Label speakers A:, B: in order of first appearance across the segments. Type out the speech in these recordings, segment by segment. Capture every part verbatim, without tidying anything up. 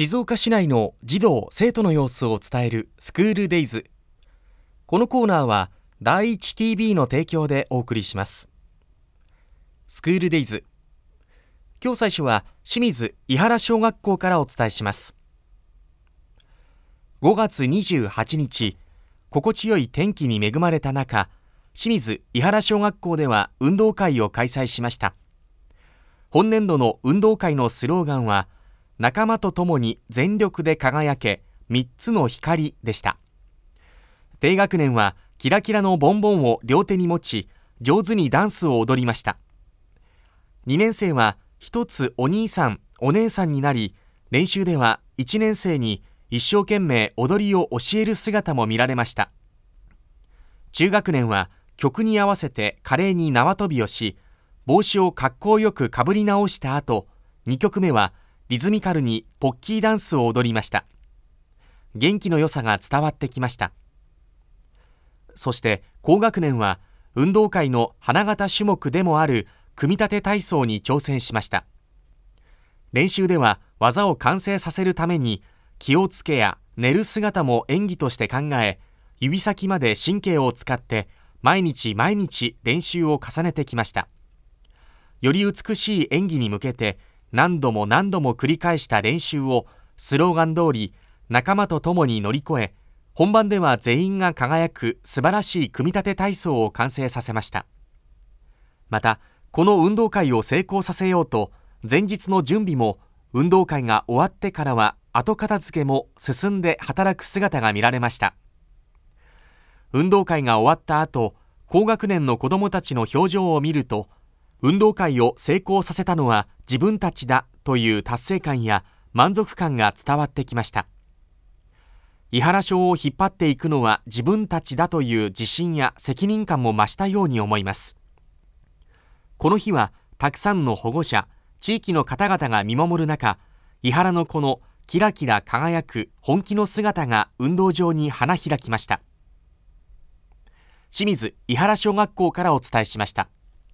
A: 静岡市内の児童生徒の様子を伝えるスクールデイズ。このコーナーは第一 ティービー の提供でお送りします。スクールデイズ、今日最初は清水伊原小学校からお伝えします。ごがつにじゅうはちにち、心地よい天気に恵まれた中、清水伊原小学校では運動会を開催しました。本年度の運動会のスローガンは、仲間と共に全力で輝けみっつの光でした。低学年はキラキラのボンボンを両手に持ち、上手にダンスを踊りました。にねん生は一つお兄さんお姉さんになり、練習ではいちねん生に一生懸命踊りを教える姿も見られました。中学年は曲に合わせて華麗に縄跳びをし、帽子をかっこよくかぶり直した後、にきょくめはリズミカルにポッキーダンスを踊りました。元気の良さが伝わってきました。そして高学年は運動会の花形種目でもある組み立て体操に挑戦しました。練習では技を完成させるために気をつけや寝る姿も演技として考え、指先まで神経を使って毎日毎日練習を重ねてきました。より美しい演技に向けて何度も何度も繰り返した練習をスローガン通り仲間と共に乗り越え、本番では全員が輝く素晴らしい組み立て体操を完成させました。また、この運動会を成功させようと、前日の準備も運動会が終わってからは後片付けも進んで働く姿が見られました。運動会が終わった後、高学年の子どもたちの表情を見ると、運動会を成功させたのは自分たちだという達成感や満足感が伝わってきました。伊原小を引っ張っていくのは自分たちだという自信や責任感も増したように思います。この日はたくさんの保護者、地域の方々が見守る中、伊原のこのキラキラ輝く本気の姿が運動場に花開きました。清水伊原小学校からお伝えしました。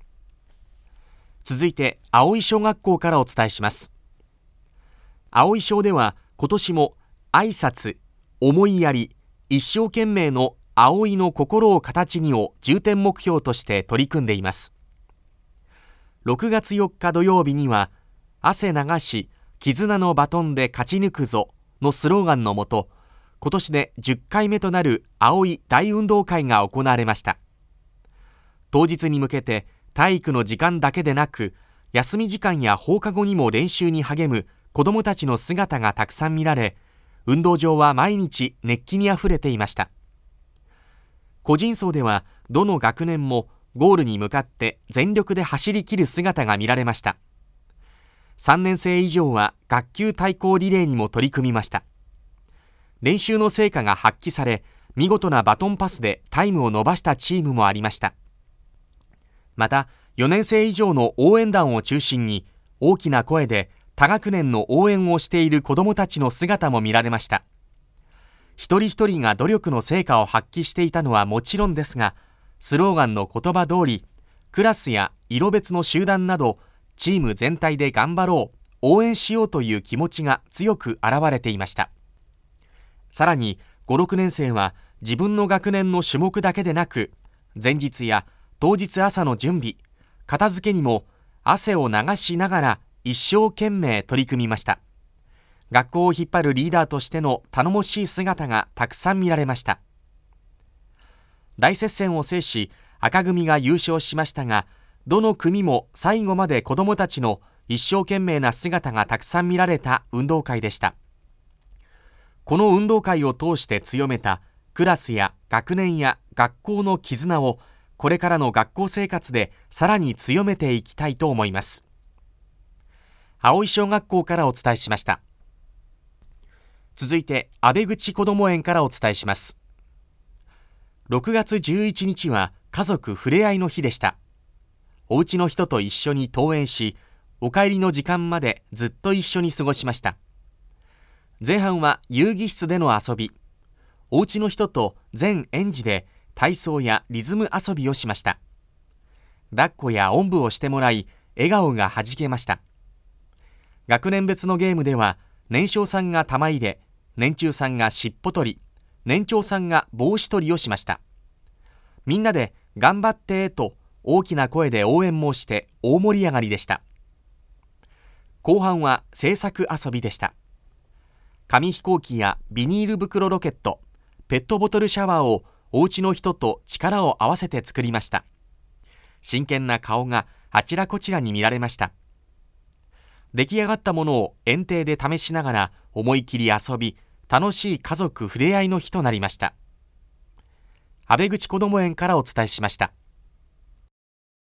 A: 続いて葵小学校からお伝えします。葵小では今年も挨拶、思いやり、一生懸命の葵の心を形にを重点目標として取り組んでいます。ろくがつよっか土曜日には、汗流し絆のバトンで勝ち抜くぞのスローガンのもと、今年でじゅっかいめとなる葵大運動会が行われました。当日に向けて体育の時間だけでなく、休み時間や放課後にも練習に励む子どもたちの姿がたくさん見られ、運動場は毎日熱気にあふれていました。個人走ではどの学年もゴールに向かって全力で走り切る姿が見られました。さんねん生以上は学級対抗リレーにも取り組みました。練習の成果が発揮され、見事なバトンパスでタイムを伸ばしたチームもありました。また、よねん生以上の応援団を中心に大きな声で他学年の応援をしている子どもたちの姿も見られました。一人一人が努力の成果を発揮していたのはもちろんですが、スローガンの言葉通り、クラスや色別の集団などチーム全体で頑張ろう、応援しようという気持ちが強く現れていました。さらにご、ろくねん生は自分の学年の種目だけでなく、前日や当日朝の準備、片付けにも汗を流しながら一生懸命取り組みました。学校を引っ張るリーダーとしての頼もしい姿がたくさん見られました。大接戦を制し、赤組が優勝しましたが、どの組も最後まで子どもたちの一生懸命な姿がたくさん見られた運動会でした。この運動会を通して強めたクラスや学年や学校の絆を、これからの学校生活でさらに強めていきたいと思います。葵小学校からお伝えしました。続いて阿部口こども園からお伝えします。ろくがつじゅういちにちは家族ふれあいの日でした。お家の人と一緒に登園し、お帰りの時間までずっと一緒に過ごしました。前半は遊戯室での遊び、お家の人と全園児で体操やリズム遊びをしました。抱っこやおんぶをしてもらい、笑顔がはじけました。学年別のゲームでは年少さんが玉入れ、年中さんがしっぽ取り、年長さんが帽子取りをしました。みんなで頑張ってと大きな声で応援もして大盛り上がりでした。後半は制作遊びでした。紙飛行機やビニール袋ロケット、ペットボトルシャワーをお家の人と力を合わせて作りました。真剣な顔があちらこちらに見られました。出来上がったものを園庭で試しながら思い切り遊び、楽しい家族ふれあいの日となりました。阿部口こども園からお伝えしました。